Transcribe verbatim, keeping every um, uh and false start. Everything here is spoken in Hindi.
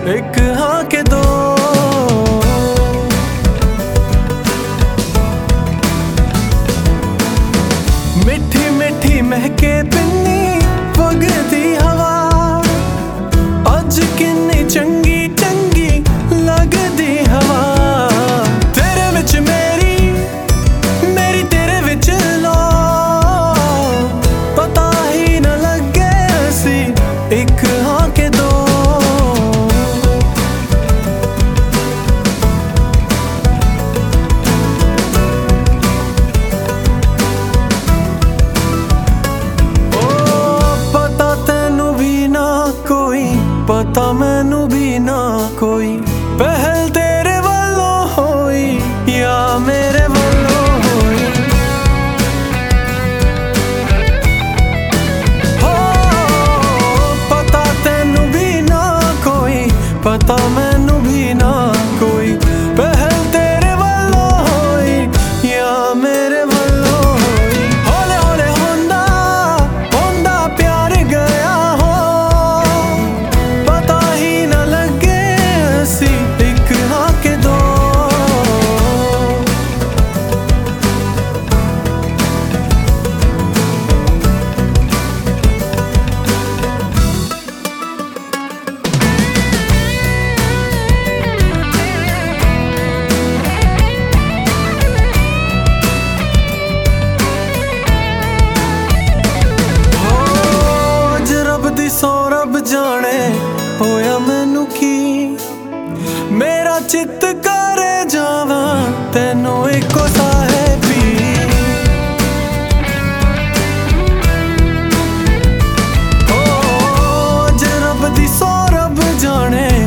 एक हाँ के दो। मिठी मिठी महके पिन्नी वगदी हवा, अज किन्नी चंगी चंगी लगदी हवा। तेरे विच मेरी मेरी तेरे विच लो, पता ही न लगे असी एक हाँ के दो। पता मैनू भी ना कोई, पहल तेरे वालों होई या मेरे वालों होई। हो पता तेनू भी ना कोई, पता मैनू भी ना कोई, पहल तेरे वालों होई या मेरे वालों होई। हौले हौले होंदा होंदा प्यार गया हो, पता ही न लगे असी एक हाँ के दो। सौ रब जाने होया मैनू की, मेरा चित करे जावा तेनू एको साहेबी। ओ जे रब दी सौ रब जाने